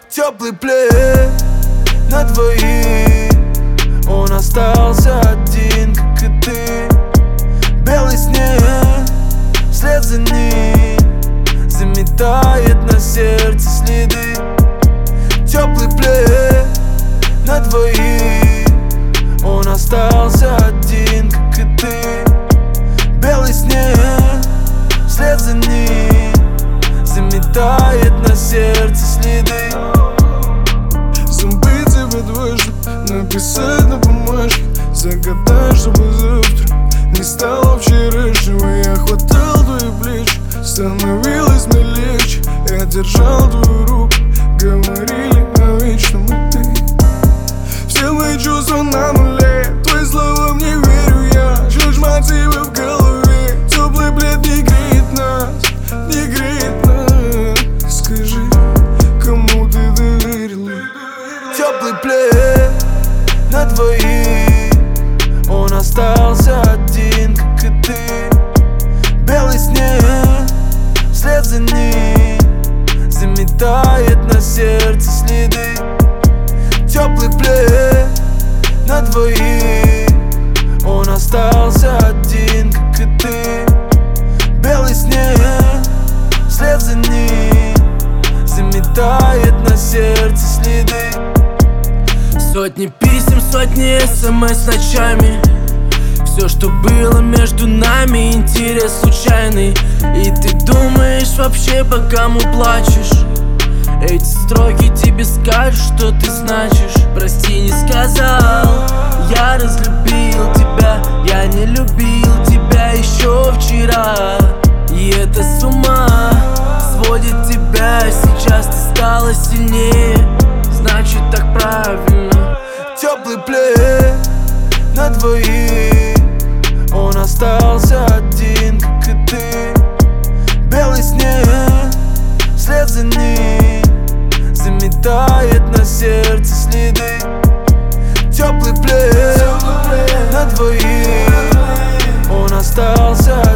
Теплый плед на двоих, он остался один, как и ты. Белый снег вслед за ним заметает на сердце следы. Теплый плед на двоих, он остался один, как и ты. Белый снег вслед за ним заметает на сердце следы. Забыть тебя дважды, написать на бумажке, загадать, чтобы завтра не стало вчерашнего. Я хватал твои плечи, становилось мне легче. Я держал твою руку, говорили о вечном и ты. Все мои чувства на нуле, твои слова мне верю я. Чушь мотивы в голове, теплый плед не греет нас, не греет нас. Скажи, кому ты доверила? Теплый плед на двоих, он остался один, как и ты. Белый снег вслед за ним заметает на сердце следы. Теплый плед на двоих, он остался один, как и ты. Белый снег вслед за ним заметает на сердце следы. Сотни писем, сотни смс ночами. Все, что было между нами, интерес случайный. И ты думаешь вообще, по кому плачешь? Эти строки тебе скажут, что ты значишь. Прости, не сказал, я разлюбил тебя. Я не любил тебя еще вчера. И это с ума сводит тебя. Сейчас ты стала сильнее, значит так правильно. Теплый плед на двоих, он остался один, как и ты. Белый снег вслед за ним заметает на сердце следы. Теплый плед на двоих, он остался